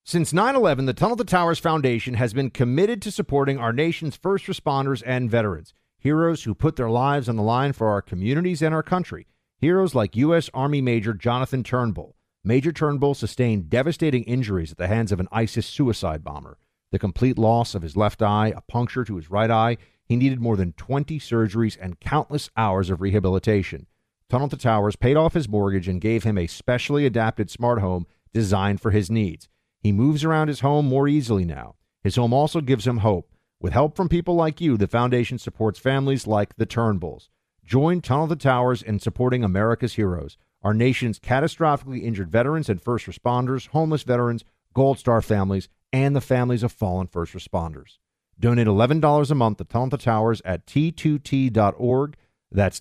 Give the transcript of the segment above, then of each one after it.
Since 9/11, the Tunnel to Towers Foundation has been committed to supporting our nation's first responders and veterans, heroes who put their lives on the line for our communities and our country. Heroes like U.S. Army Major Jonathan Turnbull. Major Turnbull sustained devastating injuries at the hands of an ISIS suicide bomber. The complete loss of his left eye, a puncture to his right eye. He needed more than 20 surgeries and countless hours of rehabilitation. Tunnel to Towers paid off his mortgage and gave him a specially adapted smart home designed for his needs. He moves around his home more easily now. His home also gives him hope. With help from people like you, the foundation supports families like the Turnbulls. Join Tunnel to Towers in supporting America's heroes, our nation's catastrophically injured veterans and first responders, homeless veterans, Gold Star families, and the families of fallen first responders. Donate $11 a month to Tunnel to Towers at T2T.org. That's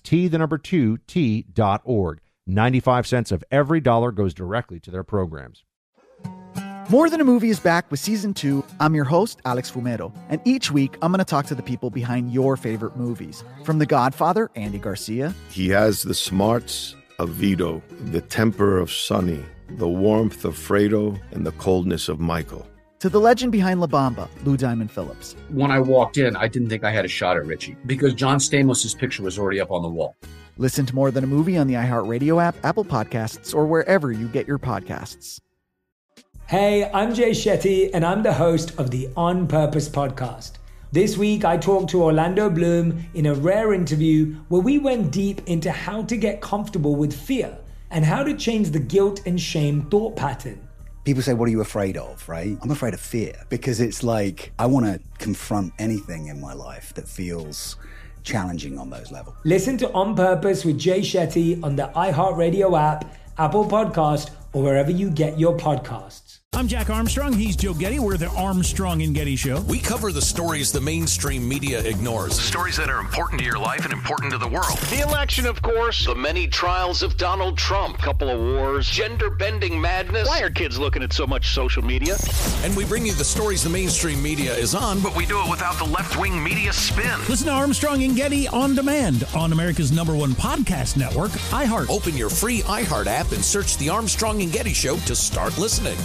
T2T.org. 95 cents of every dollar goes directly to their programs. More Than a Movie is back with Season 2. I'm your host, Alex Fumero, and each week I'm going to talk to the people behind your favorite movies. From The Godfather, Andy Garcia. He has the smarts of Vito, the temper of Sonny, the warmth of Fredo, and the coldness of Michael. To the legend behind La Bamba, Lou Diamond Phillips. When I walked in, I didn't think I had a shot at Richie because John Stamos' picture was already up on the wall. Listen to More Than a Movie on the iHeartRadio app, Apple Podcasts, or wherever you get your podcasts. Hey, I'm Jay Shetty, and I'm the host of the On Purpose podcast. This week, I talked to Orlando Bloom in a rare interview where we went deep into how to get comfortable with fear and how to change the guilt and shame thought pattern. People say, what are you afraid of, right? I'm afraid of fear because it's like I want to confront anything in my life that feels challenging on those levels. Listen to On Purpose with Jay Shetty on the iHeartRadio app, Apple Podcast, or wherever you get your podcasts. I'm Jack Armstrong. He's Joe Getty. We're the Armstrong and Getty Show. We cover the stories the mainstream media ignores. The stories that are important to your life and important to the world. The election, of course. The many trials of Donald Trump. Couple of wars. Gender-bending madness. Why are kids looking at so much social media? And we bring you the stories the mainstream media is on, but we do it without the left-wing media spin. Listen to Armstrong and Getty on demand on America's #1 podcast network, iHeart. Open your free iHeart app and search the Armstrong and Getty Show to start listening.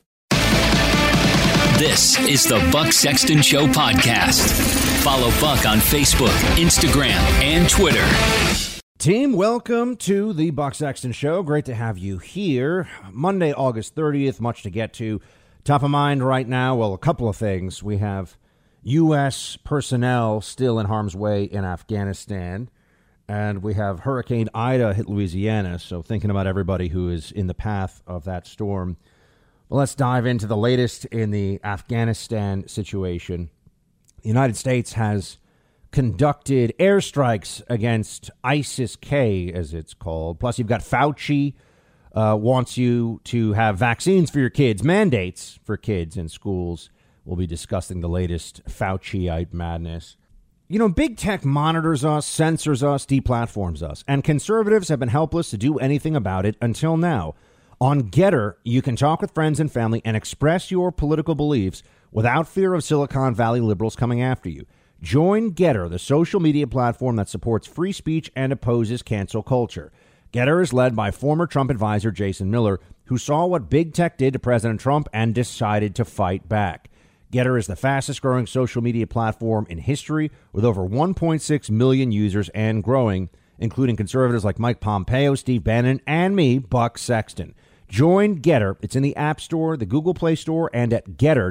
This is the Buck Sexton Show podcast. Follow Buck on Facebook, Instagram, and Twitter. Team, welcome to the Buck Sexton Show. Great to have you here. Monday, August 30th, much to get to. Top of mind right now, well, a couple of things. We have U.S. personnel still in harm's way in Afghanistan, and we have Hurricane Ida hit Louisiana, so thinking about everybody who is in the path of that storm. Well, let's dive into the latest in the Afghanistan situation. The United States has conducted airstrikes against ISIS-K, as it's called. Plus, you've got Fauci wants you to have vaccines for your kids, mandates for kids in schools. We'll be discussing the latest Fauciite madness. You know, big tech monitors us, censors us, deplatforms us, and conservatives have been helpless to do anything about it until now. On Getter, you can talk with friends and family and express your political beliefs without fear of Silicon Valley liberals coming after you. Join Getter, the social media platform that supports free speech and opposes cancel culture. Getter is led by former Trump advisor Jason Miller, who saw what big tech did to President Trump and decided to fight back. Getter is the fastest growing social media platform in history with over 1.6 million users and growing, including conservatives like Mike Pompeo, Steve Bannon, and me, Buck Sexton. Join Getter. It's in the App Store, the Google Play Store, and at Getter,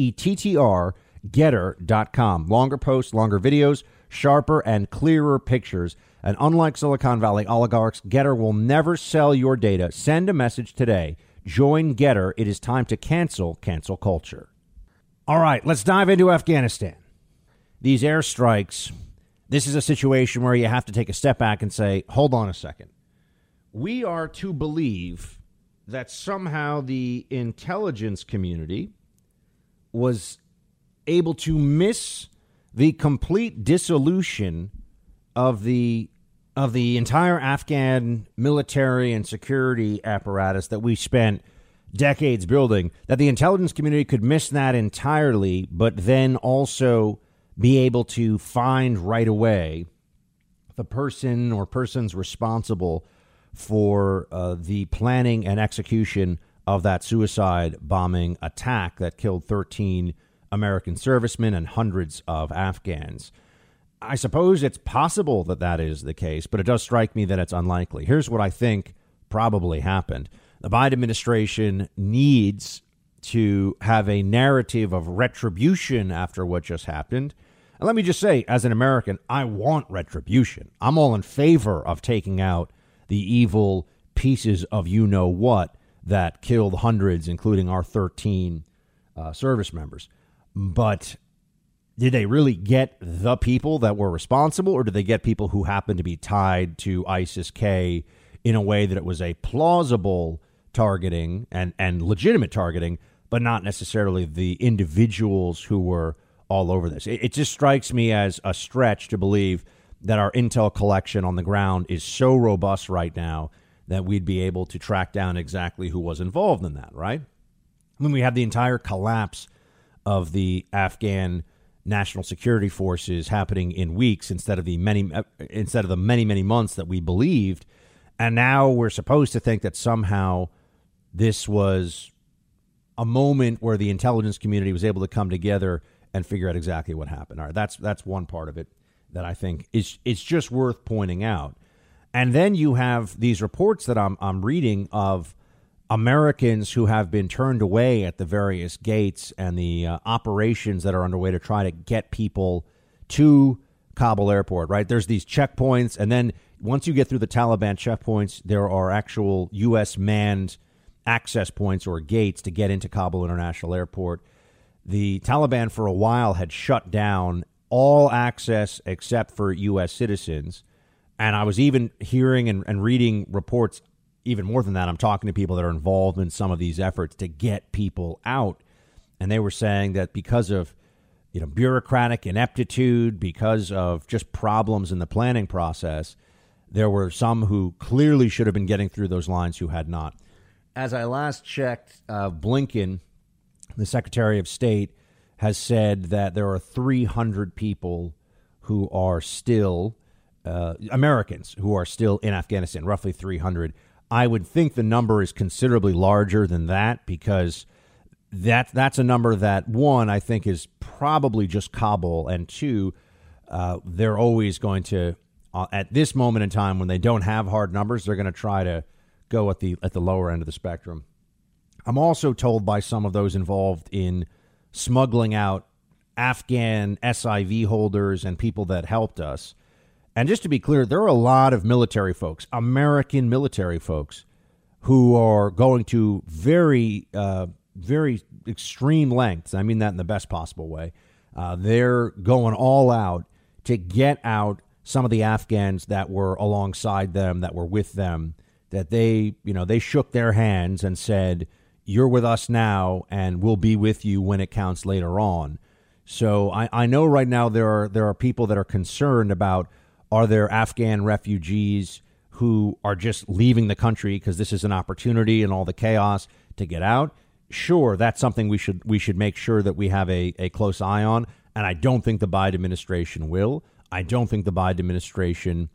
Gettr, Getter.com. Longer posts, longer videos, sharper and clearer pictures. And unlike Silicon Valley oligarchs, Getter will never sell your data. Send a message today. Join Getter. It is time to cancel culture. All right, let's dive into Afghanistan. These airstrikes, this is a situation where you have to take a step back and say, hold on a second. We are to believe that somehow the intelligence community was able to miss the complete dissolution of the entire Afghan military and security apparatus that we spent decades building, that the intelligence community could miss that entirely, but then also be able to find right away the person or persons responsible for the planning and execution of that suicide bombing attack that killed 13 American servicemen and hundreds of Afghans. I suppose it's possible that that is the case, but it does strike me that it's unlikely. Here's what I think probably happened. The Biden administration needs to have a narrative of retribution after what just happened. And let me just say, as an American, I want retribution. I'm all in favor of taking out the evil pieces of you-know-what that killed hundreds, including our 13 service members. But did they really get the people that were responsible, or did they get people who happened to be tied to ISIS-K in a way that it was a plausible targeting and legitimate targeting, but not necessarily the individuals who were all over this? It just strikes me as a stretch to believe that our intel collection on the ground is so robust right now that we'd be able to track down exactly who was involved in that, right? When we have the entire collapse of the Afghan national security forces happening in weeks instead of the many months that we believed, and now we're supposed to think that somehow this was a moment where the intelligence community was able to come together and figure out exactly what happened. All right, that's one part of it that I think is just worth pointing out. And then you have these reports that I'm reading of Americans who have been turned away at the various gates and the operations that are underway to try to get people to Kabul airport, right? There's these checkpoints, and then once you get through the Taliban checkpoints, there are actual U.S. manned access points or gates to get into Kabul International Airport. The Taliban for a while had shut down all access except for U.S. citizens. And I was even hearing and reading reports, even more than that. I'm talking to people that are involved in some of these efforts to get people out. And they were saying that because of, bureaucratic ineptitude, because of just problems in the planning process, there were some who clearly should have been getting through those lines who had not. As I last checked, Blinken, the Secretary of State, has said that there are 300 people who are still Americans who are still in Afghanistan, roughly 300. I would think the number is considerably larger than that, because that's a number that, one, I think is probably just Kabul, and two, they're always going to, at this moment in time when they don't have hard numbers, they're going to try to go at the lower end of the spectrum. I'm also told by some of those involved in smuggling out Afghan SIV holders and people that helped us. And just to be clear, there are a lot of military folks, American military folks, who are going to very, very extreme lengths. I mean that in the best possible way. They're going all out to get out some of the Afghans that were alongside them, that were with them, that they shook their hands and said, "You're with us now, and we'll be with you when it counts later on." So I know right now there are people that are concerned about, are there Afghan refugees who are just leaving the country because this is an opportunity and all the chaos to get out? Sure, that's something we should make sure that we have a close eye on. And I don't think the Biden administration will. I don't think the Biden administration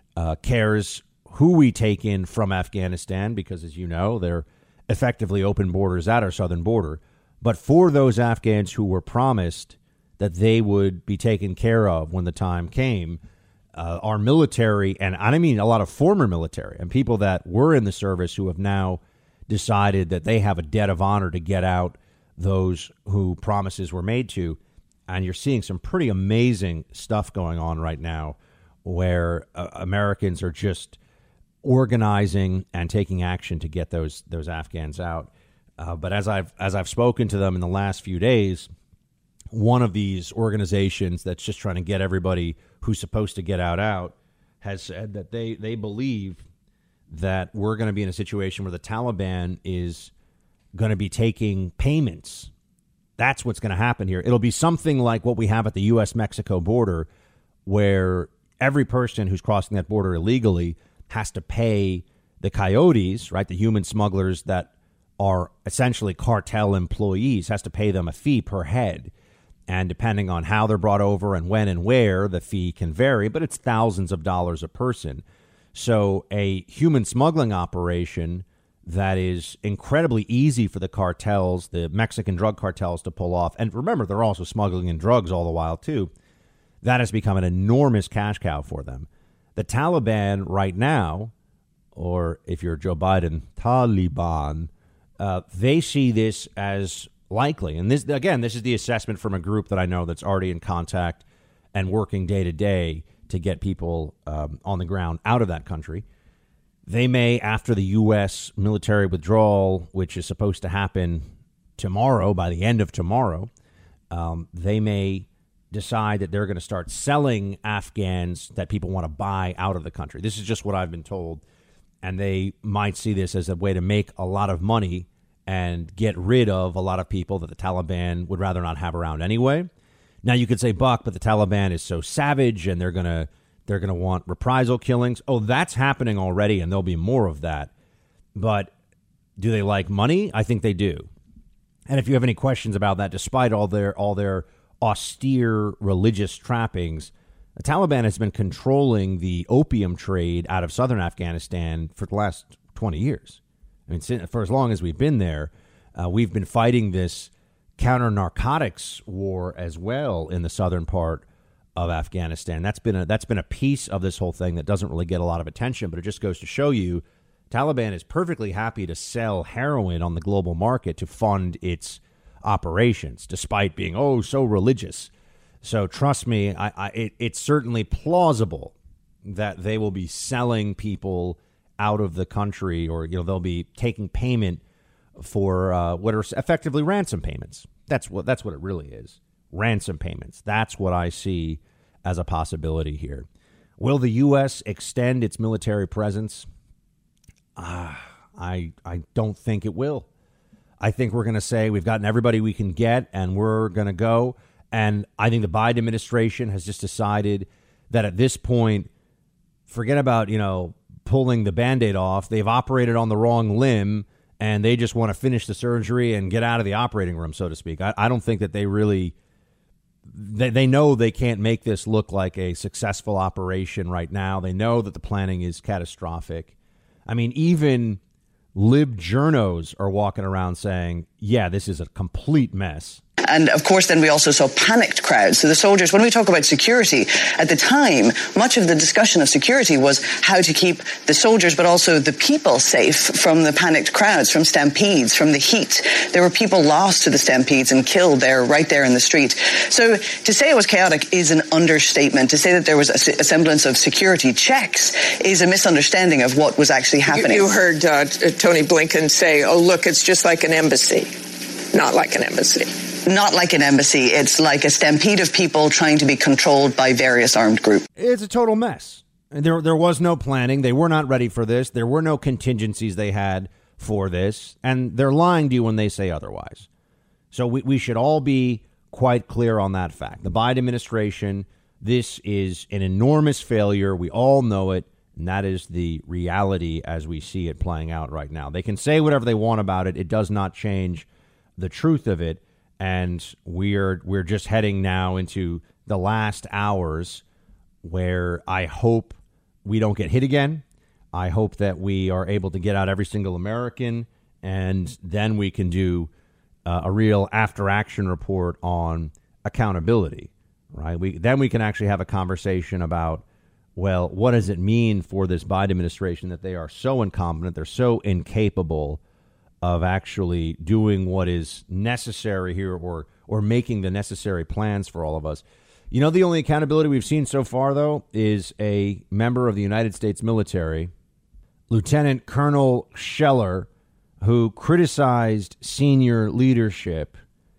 cares who we take in from Afghanistan, because, as you know, they're effectively open borders at our southern border. But for those Afghans who were promised that they would be taken care of when the time came, our military, and I mean a lot of former military and people that were in the service who have now decided that they have a debt of honor to get out those who promises were made to. And you're seeing some pretty amazing stuff going on right now where Americans are just organizing and taking action to get those Afghans out. But as I've spoken to them in the last few days, one of these organizations that's just trying to get everybody who's supposed to get out has said that they believe that we're going to be in a situation where the Taliban is going to be taking payments. That's what's going to happen here. It'll be something like what we have at the U.S.-Mexico border, where every person who's crossing that border illegally has to pay the coyotes, right, the human smugglers that are essentially cartel employees, has to pay them a fee per head. And depending on how they're brought over and when and where, the fee can vary, but it's thousands of dollars a person. So a human smuggling operation that is incredibly easy for the cartels, the Mexican drug cartels, to pull off. And remember, they're also smuggling in drugs all the while, too. That has become an enormous cash cow for them. The Taliban right now, or if you're Joe Biden, Taliban, they see this as likely. And this is the assessment from a group that I know that's already in contact and working day to day to get people on the ground out of that country. They may, after the U.S. military withdrawal, which is supposed to happen tomorrow, by the end of tomorrow, they may decide that they're going to start selling Afghans that people want to buy out of the country. This is just what I've been told. And they might see this as a way to make a lot of money and get rid of a lot of people that the Taliban would rather not have around anyway. Now, you could say, Buck, but the Taliban is so savage and they're going to want reprisal killings. Oh, that's happening already, and there'll be more of that. But do they like money? I think they do. And if you have any questions about that, despite all their austere religious trappings, the Taliban has been controlling the opium trade out of southern Afghanistan for the last 20 years. I mean, for as long as we've been there, we've been fighting this counter-narcotics war as well in the southern part of Afghanistan. That's been a piece of this whole thing that doesn't really get a lot of attention, but it just goes to show you Taliban is perfectly happy to sell heroin on the global market to fund its operations, despite being so religious. So trust me, it's certainly plausible that they will be selling people out of the country, or they'll be taking payment for what are effectively ransom payments. That's what it really is. Ransom payments. That's what I see as a possibility here. Will the U.S. extend its military presence? I don't think it will. I think we're going to say we've gotten everybody we can get and we're going to go. And I think the Biden administration has just decided that at this point, forget about, pulling the Band-Aid off. They've operated on the wrong limb and they just want to finish the surgery and get out of the operating room, so to speak. I don't think that they really... They know they can't make this look like a successful operation right now. They know that the planning is catastrophic. I mean, even lib journos are walking around saying, yeah, this is a complete mess. And of course, then we also saw panicked crowds. So the soldiers, when we talk about security, at the time, much of the discussion of security was how to keep the soldiers, but also the people safe from the panicked crowds, from stampedes, from the heat. There were people lost to the stampedes and killed right there in the street. So to say it was chaotic is an understatement. To say that there was a semblance of security checks is a misunderstanding of what was actually happening. You heard Tony Blinken say, oh, look, it's just like an embassy. Not like an embassy. Not like an embassy. It's like a stampede of people trying to be controlled by various armed groups. It's a total mess. There was no planning. They were not ready for this. There were no contingencies they had for this. And they're lying to you when they say otherwise. So we should all be quite clear on that fact. The Biden administration, this is an enormous failure. We all know it. And that is the reality as we see it playing out right now. They can say whatever they want about it. It does not change the truth of it. And we're just heading now into the last hours where I hope we don't get hit again. I hope that we are able to get out every single American, and then we can do a real after-action report on accountability, right? Then we can actually have a conversation about, well, what does it mean for this Biden administration that they are so incompetent, they're so incapable of actually doing what is necessary here, or making the necessary plans for all of us. The only accountability we've seen so far, though, is a member of the United States military, Lieutenant Colonel Scheller, who criticized senior leadership,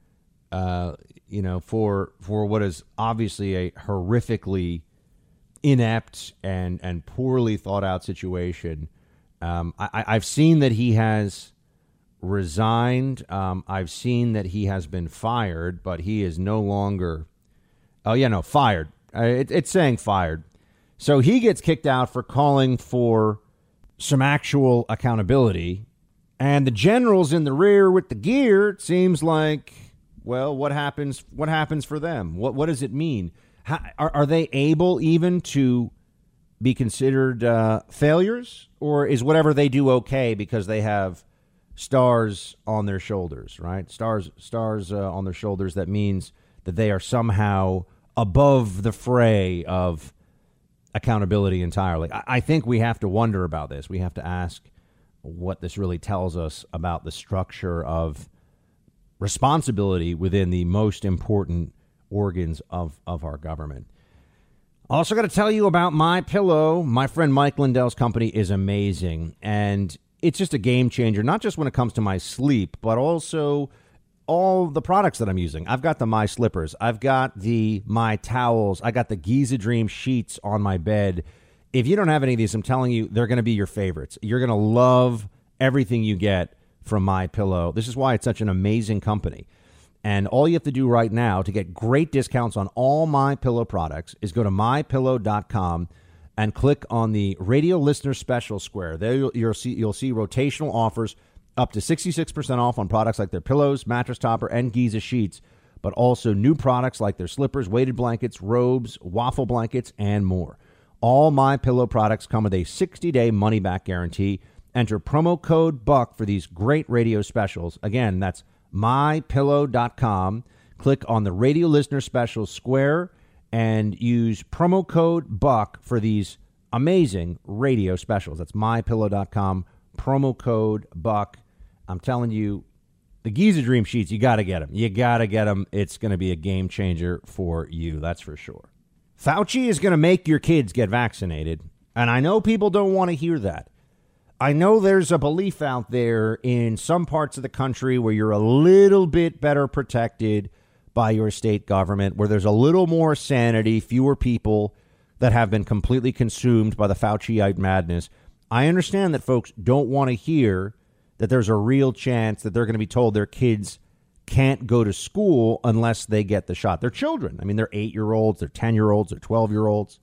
for what is obviously a horrifically inept and poorly thought out situation. I've seen that he has resigned. I've seen that he has been fired, but he is no longer. Fired. It's saying fired. So he gets kicked out for calling for some actual accountability. And the generals in the rear with the gear, it seems like, well, what happens for them? What does it mean? Are they able even to be considered failures, or is whatever they do okay because they have stars on their shoulders, right? Stars on their shoulders. That means that they are somehow above the fray of accountability entirely. I think we have to wonder about this. We have to ask what this really tells us about the structure of responsibility within the most important organs of our government. Also got to tell you about MyPillow. My friend Mike Lindell's company is amazing, and it's just a game changer, not just when it comes to my sleep, but also all the products that I'm using. I've got the My Slippers. I've got the My Towels. I got the Giza Dream sheets on my bed. If you don't have any of these, I'm telling you, they're going to be your favorites. You're going to love everything you get from MyPillow. This is why it's such an amazing company. And all you have to do right now to get great discounts on all MyPillow products is go to MyPillow.com and click on the radio listener special square. There you'll see rotational offers up to 66% off on products like their pillows, mattress topper, and Giza sheets, but also new products like their slippers, weighted blankets, robes, waffle blankets, and more. All MyPillow products come with a 60-day money-back guarantee. Enter promo code BUCK for these great radio specials. Again, that's MyPillow.com. Click on the radio listener special square and use promo code BUCK for these amazing radio specials. That's MyPillow.com, promo code BUCK. I'm telling you, the Giza Dream sheets, you got to get them. You got to get them. It's going to be a game changer for you, that's for sure. Fauci is going to make your kids get vaccinated, and I know people don't want to hear that. I know there's a belief out there in some parts of the country where you're a little bit better protected by your state government, where there's a little more sanity, fewer people that have been completely consumed by the Fauciite madness. I understand that folks don't want to hear that there's a real chance that they're going to be told their kids can't go to school unless they get the shot. They're children. I mean, they're 8-year-olds, they're 10-year-olds, they're 12-year-olds.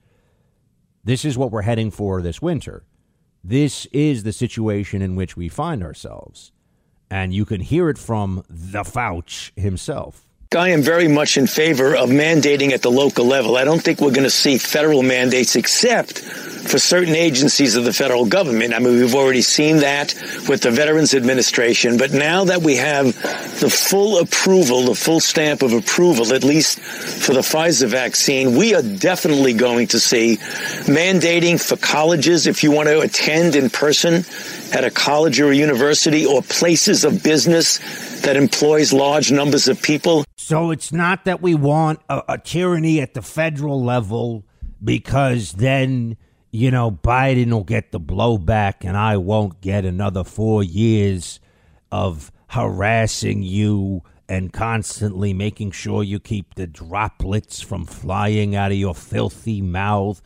This is what we're heading for this winter. This is the situation in which we find ourselves. And you can hear it from the Fauci himself. I am very much in favor of mandating at the local level. I don't think we're going to see federal mandates except for certain agencies of the federal government. I mean, we've already seen that with the Veterans Administration. But now that we have the full approval, the full stamp of approval, at least for the Pfizer vaccine, we are definitely going to see mandating for colleges, if you want to attend in person at a college or a university, or places of business that employs large numbers of people. So it's not that we want a tyranny at the federal level, because then, you know, Biden will get the blowback and I won't get another 4 years of harassing you and constantly making sure you keep the droplets from flying out of your filthy mouth.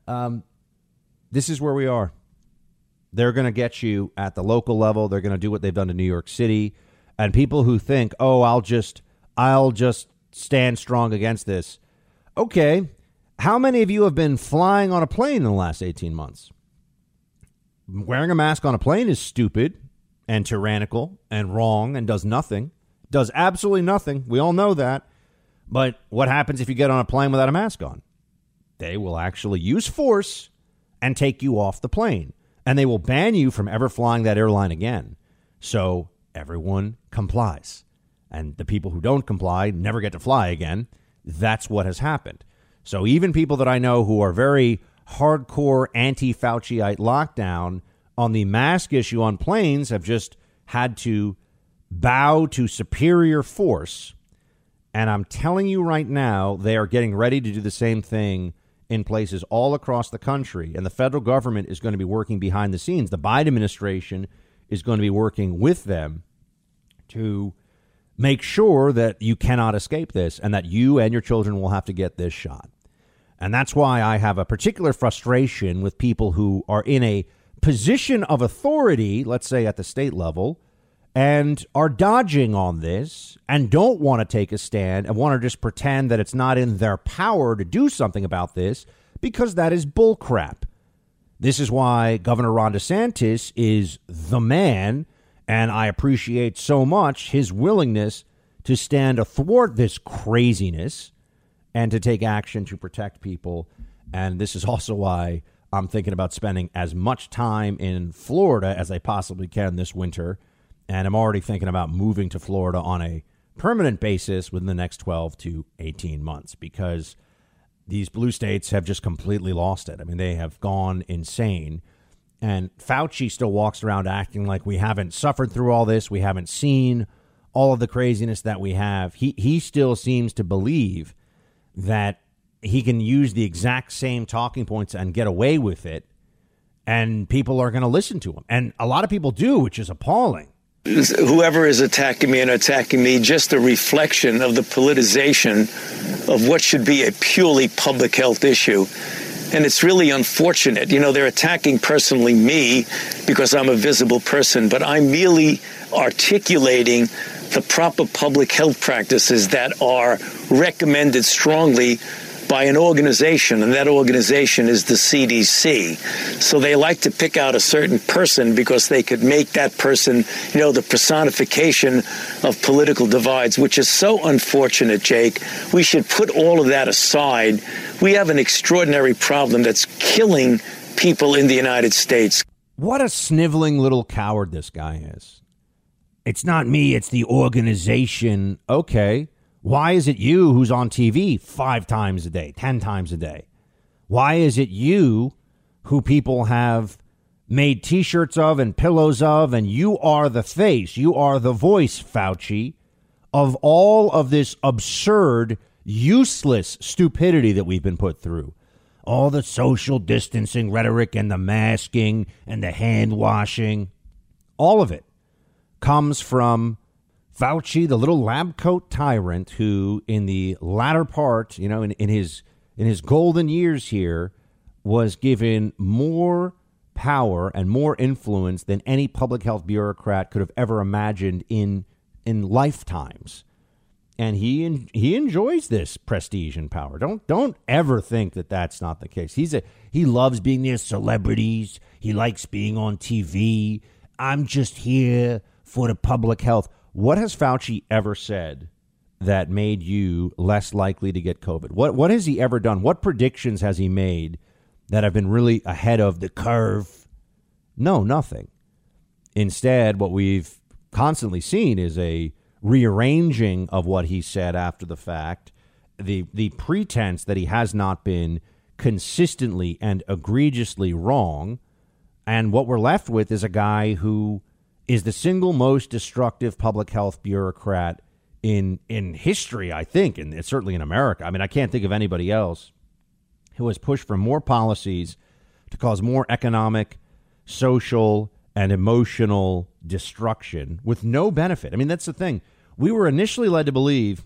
This is where we are. They're going to get you at the local level. They're going to do what they've done to New York City. And people who think, oh, I'll just stand strong against this. Okay. How many of you have been flying on a plane in the last 18 months? Wearing a mask on a plane is stupid and tyrannical and wrong and does nothing. Does absolutely nothing. We all know that. But what happens if you get on a plane without a mask on? They will actually use force and take you off the plane. And they will ban you from ever flying that airline again. So everyone complies. And the people who don't comply never get to fly again. That's what has happened. So even people that I know who are very hardcore anti-Fauciite lockdown on the mask issue on planes have just had to bow to superior force. And I'm telling you right now, they are getting ready to do the same thing in places all across the country. And the federal government is going to be working behind the scenes. The Biden administration is going to be working with them to make sure that you cannot escape this and that you and your children will have to get this shot. And that's why I have a particular frustration with people who are in a position of authority, let's say at the state level, and are dodging on this and don't want to take a stand and want to just pretend that it's not in their power to do something about this, because that is bullcrap. This is why Governor Ron DeSantis is the man, and I appreciate so much his willingness to stand athwart this craziness and to take action to protect people. And this is also why I'm thinking about spending as much time in Florida as I possibly can this winter. And I'm already thinking about moving to Florida on a permanent basis within the next 12 to 18 months because these blue states have just completely lost it. I mean, they have gone insane. And Fauci still walks around acting like we haven't suffered through all this. We haven't seen all of the craziness that we have. He still seems to believe that he can use the exact same talking points and get away with it. And people are going to listen to him. And a lot of people do, which is appalling. Whoever is attacking me, just a reflection of the politicization of what should be a purely public health issue. And it's really unfortunate. You know, they're attacking personally me because I'm a visible person, but I'm merely articulating the proper public health practices that are recommended strongly by an organization, and that organization is the CDC. So they like to pick out a certain person because they could make that person, you know, the personification of political divides, which is so unfortunate, Jake. We should put all of that aside. We have an extraordinary problem that's killing people in the United States. What a sniveling little coward this guy is. It's not me, it's the organization. Okay. Why is it you who's on TV 5 times a day, 10 times a day? Why is it you who people have made T-shirts of and pillows of, and you are the face, you are the voice, Fauci, of all of this absurd, useless stupidity that we've been put through? All the social distancing rhetoric and the masking and the hand washing, all of it comes from Fauci, the little lab coat tyrant who in the latter part, you know, in his golden years here, was given more power and more influence than any public health bureaucrat could have ever imagined in lifetimes. And he enjoys this prestige and power. Don't ever think that that's not the case. He loves being near celebrities. He likes being on TV. I'm just here for the public health. What has Fauci ever said that made you less likely to get COVID? What has he ever done? What predictions has he made that have been really ahead of the curve? No, nothing. Instead, what we've constantly seen is a rearranging of what he said after the fact, the pretense that he has not been consistently and egregiously wrong. And what we're left with is a guy who is the single most destructive public health bureaucrat in history, I think, and certainly in America. I mean, I can't think of anybody else who has pushed for more policies to cause more economic, social, and emotional destruction with no benefit. I mean, that's the thing. We were initially led to believe,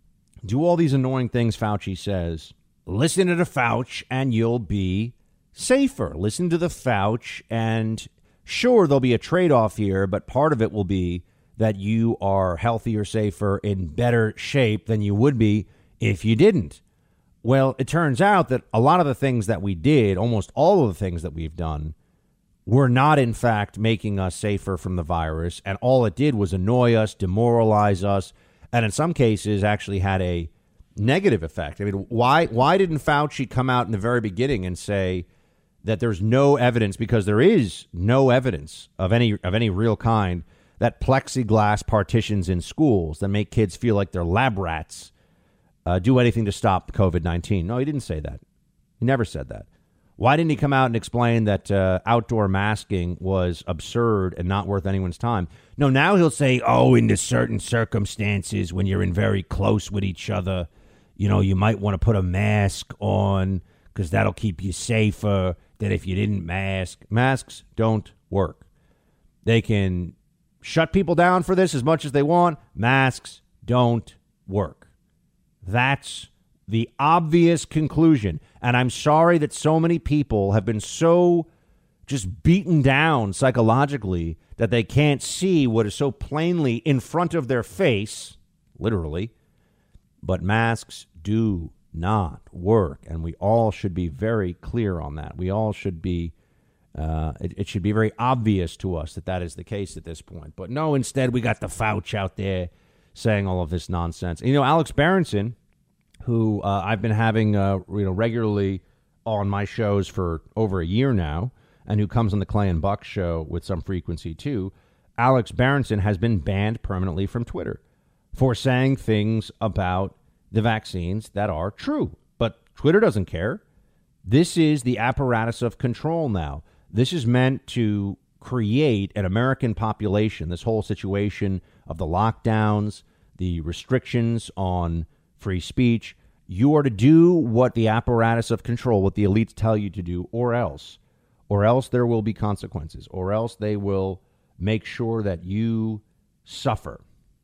do all these annoying things Fauci says, listen to the Fauci and you'll be safer. Listen to the Fauci and sure, there'll be a trade-off here, but part of it will be that you are healthier, safer, in better shape than you would be if you didn't. Well, it turns out that a lot of the things that we did, almost all of the things that we've done, were not, in fact, making us safer from the virus. And all it did was annoy us, demoralize us, and in some cases actually had a negative effect. I mean, why didn't Fauci come out in the very beginning and say that there's no evidence, because there is no evidence of any real kind, that plexiglass partitions in schools that make kids feel like they're lab rats do anything to stop COVID-19? No, he didn't say that. He never said that. Why didn't he come out and explain that outdoor masking was absurd and not worth anyone's time? No, now he'll say, oh, in certain circumstances when you're in very close with each other, you know, you might want to put a mask on because that'll keep you safer than if you didn't mask. Masks don't work. They can shut people down for this as much as they want. Masks don't work. That's the obvious conclusion. And I'm sorry that so many people have been so just beaten down psychologically that they can't see what is so plainly in front of their face, literally. But masks do not work, and we all should be very clear on that. We all should be, it should be very obvious to us that that is the case at this point. But no, instead we got the Fauci out there saying all of this nonsense. And, you know, Alex Berenson, who I've been having regularly on my shows for over a year now, and who comes on the Clay and Buck show with some frequency too, Alex Berenson has been banned permanently from Twitter for saying things about the vaccines that are true. But Twitter doesn't care. This is the apparatus of control now. This is meant to create an American population, this whole situation of the lockdowns, the restrictions on free speech. You are to do what the apparatus of control, what the elites tell you to do, or else there will be consequences, or else they will make sure that you suffer.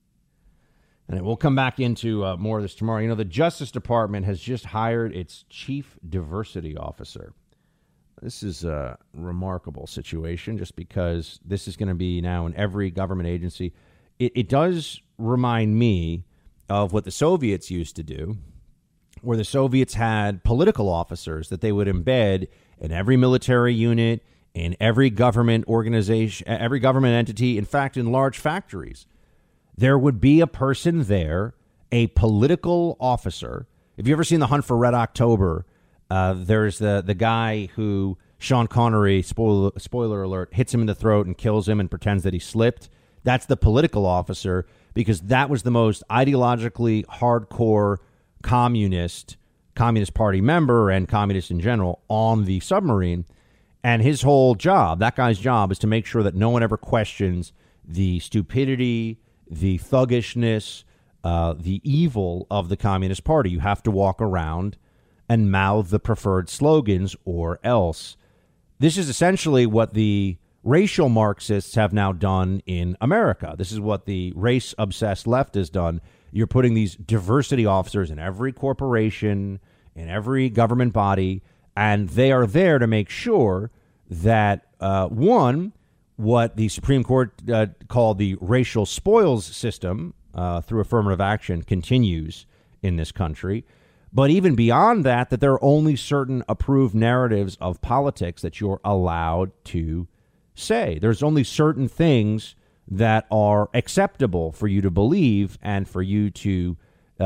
And we'll come back into more of this tomorrow. You know, the Justice Department has just hired its chief diversity officer. This is a remarkable situation just because this is going to be now in every government agency. It does remind me of what the Soviets used to do, where the Soviets had political officers that they would embed in every military unit, in every government organization, every government entity, in fact, in large factories. There would be a person there, a political officer. Have you ever seen The Hunt for Red October? There's the guy who Sean Connery, spoiler alert, hits him in the throat and kills him and pretends that he slipped. That's the political officer, because that was the most ideologically hardcore Communist Party member and communist in general on the submarine. And his whole job, that guy's job, is to make sure that no one ever questions the stupidity, the thuggishness, the evil of the Communist Party. You have to walk around and mouth the preferred slogans or else. This is essentially what the racial Marxists have now done in America. This is what the race-obsessed left has done. You're putting these diversity officers in every corporation, in every government body, and they are there to make sure that, one, what the Supreme Court called the racial spoils system through affirmative action continues in this country. But even beyond that, that there are only certain approved narratives of politics that you're allowed to say. There's only certain things that are acceptable for you to believe and for you to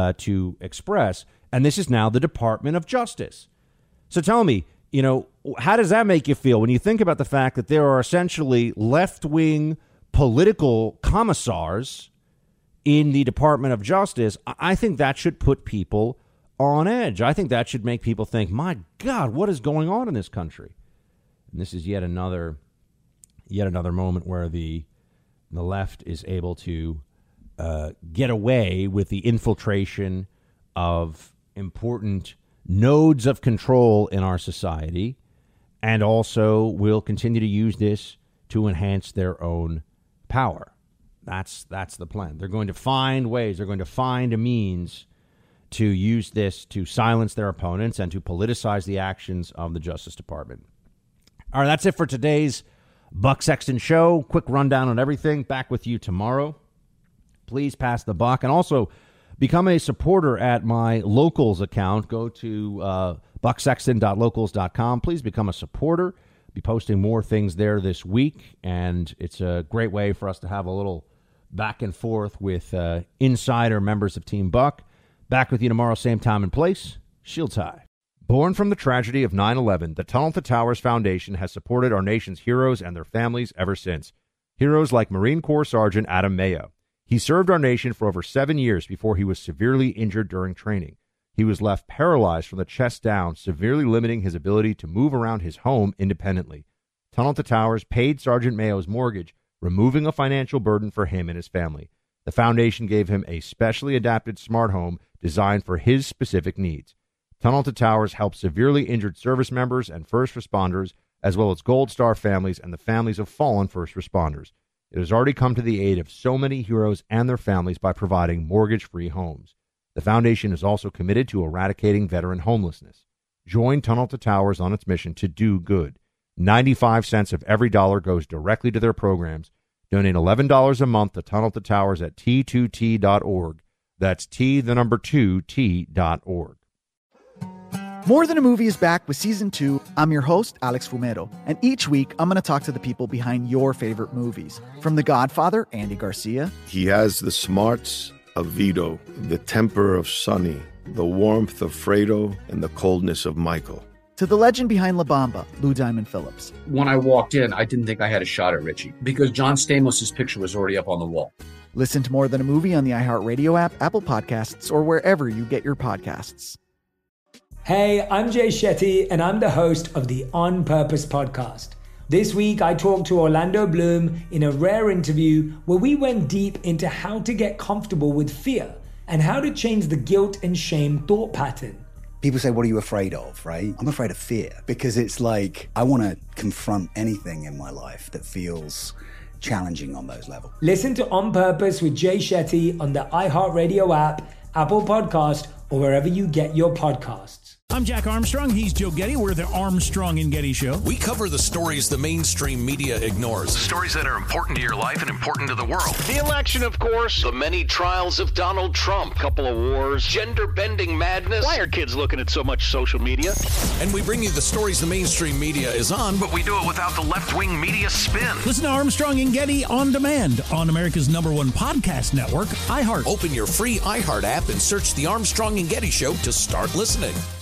express. And this is now the Department of Justice. So tell me, you know, how does that make you feel when you think about the fact that there are essentially left-wing political commissars in the Department of Justice? I think that should put people on edge. I think that should make people think, my God, what is going on in this country? And this is yet another moment where the left is able to get away with the infiltration of important nodes of control in our society, and also will continue to use this to enhance their own power. That's the plan. They're going to find ways. They're going to find a means to use this to silence their opponents and to politicize the actions of the Justice Department. All right, that's it for today's Buck Sexton Show. Quick rundown on everything. Back with you tomorrow. Please pass the buck. And also, become a supporter at my Locals account. Go to bucksexton.locals.com. Please become a supporter. I'll be posting more things there this week, and it's a great way for us to have a little back and forth with insider members of Team Buck. Back with you tomorrow, same time and place. Shields high. Born from the tragedy of 9/11, the Tunnel to Towers Foundation has supported our nation's heroes and their families ever since. Heroes like Marine Corps Sergeant Adam Mayo. He served our nation for over 7 years before he was severely injured during training. He was left paralyzed from the chest down, severely limiting his ability to move around his home independently. Tunnel to Towers paid Sergeant Mayo's mortgage, removing a financial burden for him and his family. The foundation gave him a specially adapted smart home designed for his specific needs. Tunnel to Towers helps severely injured service members and first responders, as well as Gold Star families and the families of fallen first responders. It has already come to the aid of so many heroes and their families by providing mortgage-free homes. The foundation is also committed to eradicating veteran homelessness. Join Tunnel to Towers on its mission to do good. 95 cents of every dollar goes directly to their programs. Donate $11 a month to Tunnel to Towers at T2T.org. That's T2T.org. More Than a Movie is back with Season 2. I'm your host, Alex Fumero, and each week I'm going to talk to the people behind your favorite movies. From The Godfather, Andy Garcia. He has the smarts of Vito, the temper of Sonny, the warmth of Fredo, and the coldness of Michael. to the legend behind La Bamba, Lou Diamond Phillips. When I walked in, I didn't think I had a shot at Richie because John Stamos' picture was already up on the wall. Listen to More Than a Movie on the iHeartRadio app, Apple Podcasts, or wherever you get your podcasts. Hey, I'm Jay Shetty, and I'm the host of the On Purpose podcast. This week, I talked to Orlando Bloom in a rare interview where we went deep into how to get comfortable with fear and how to change the guilt and shame thought pattern. People say, what are you afraid of, right? I'm afraid of fear because it's like I want to confront anything in my life that feels challenging on those levels. Listen to On Purpose with Jay Shetty on the iHeartRadio app, Apple Podcast, or wherever you get your podcasts. I'm Jack Armstrong. He's Joe Getty. We're the Armstrong and Getty Show. We cover the stories the mainstream media ignores. Stories that are important to your life and important to the world. The election, of course. The many trials of Donald Trump. Couple of wars. Gender-bending madness. Why are kids looking at so much social media? And we bring you the stories the mainstream media is on, but we do it without the left-wing media spin. Listen to Armstrong and Getty on demand on America's #1 podcast network, iHeart. Open your free iHeart app and search the Armstrong and Getty Show to start listening.